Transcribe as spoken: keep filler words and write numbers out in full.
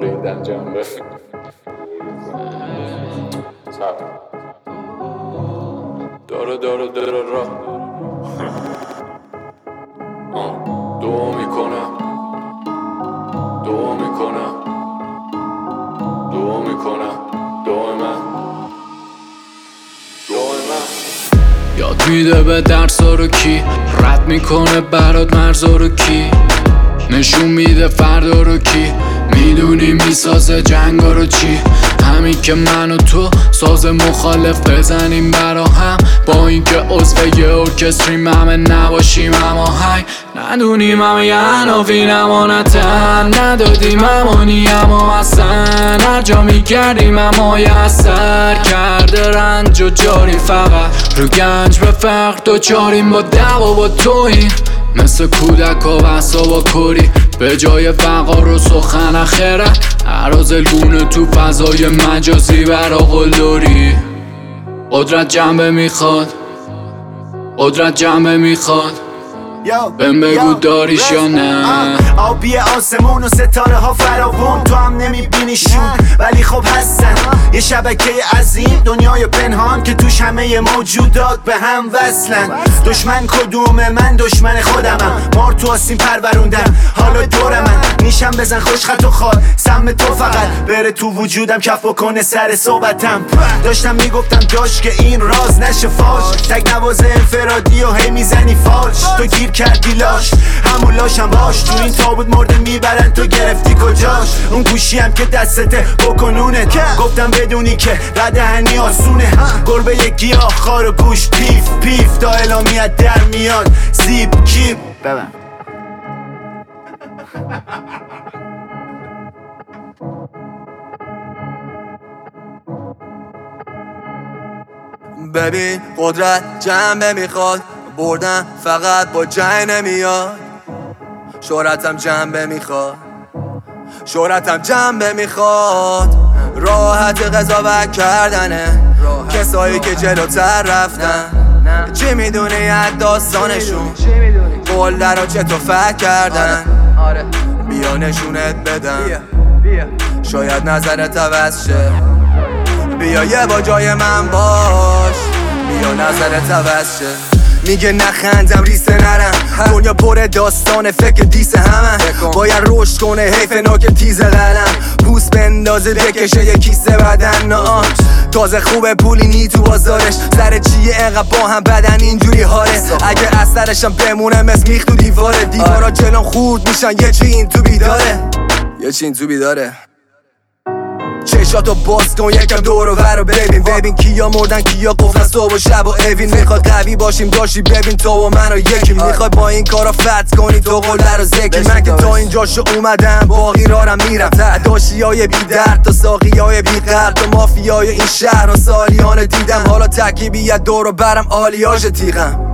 بریدن جنبه داره داره داره را دعا میکنم دعا میکنم دعا میکنم دائما دائما یاد میده به درسا رو کی رد میکنه برات مرزا رو کی نشون میده فردا رو کی میدونی میسازه جنگا رو چی همین که من و تو ساز مخالف بزنیم برا هم با اینکه عضو یه ارکستریم همه نباشیم اما هی ندونیم همه یه عناوین امانتن ندادیم امانی اما اصلا هر جا میگردیم اما یه اثر کرده رنج و جاری فقط رو گنج به فقر دوچاریم با دوا با توییم مثل کودک و بحثا با کری به جای وقار و سخن اخرت عرازلگونه تو فضای مجازی برا قلدری قدرت جنبه میخواد قدرت جنبه میخواد بهم بگو داریش یا نه آبی آسمون و ستاره ها فراوون تو هم نمیبینیشون ولی خب هستن یه شبکه عظیم دنیای پنهان که توش همه موجودات به هم وصلن دشمن کدومه من دشمن خودمم مار تو آسین پروروندم حالا دور من نیشم بزن خوش خط و خال سم تو فقط بره تو وجودم کف بکنه سر صحبتم داشتم میگفتم داشت که این راز نشه فاش تک نوازه انفرادی و هی میزنی فالش تو گیر کردی لاش همون لاشم باش تو این تابوت مرده میبرن تو گرفتی کجاش اون گوشی هم که دستته بکنونت گفتم بدونی که قدهنی آسونه گربه یک گیاه خار و گوش پیف پیف تا اعلامیت در میاد زیب کیپ ببن ببین قدرت جنبه میخواد بردن فقط با جنگ نمیاد شهرتم جنبه میخواد شهرتم جنبه میخواد راحت قضاوت کردنه کسایی که جلوتر رفتن چی میدونی از داستانشون قول در رو چطور فکر کردن بیا نشونت بدم شاید نظرت عوض شه بیا یه با جای من باش بیا نظرت عوض شه میگه نخندم ریسه نرم دنیا پر داستان فکر دیسه همه باید رشد کنه حیف ناک تیز قلم پوست بندازه بکشه یه کیسه بدن نه تازه خوبه پولی نی تو بازارش سر چیه انقدر با هم بدن اینجوری حاله اگه اثرشم بمونه مثل میخ تو دیواره دیوارا جلوم خورد میشن یه چی این تو بیداره یه چی این تو بیداره چشاتو باز کن یکم دور و ور رو ببین ببین کیا مردن کیا قفلن صبح و شب و اوین میخواد قوی باشیم داشتی ببین تو و من رو یکی میخوای با این کارا فتح کنی تو قلدر و ذکی من که تا اینجاشو اومدم باقی رارم میرم داشتی های بی درد تا ساقی های بی قرد تا مافیای این شهر و سالیان دیدم حالا تکیبی دور و برم آلیاژ تیغم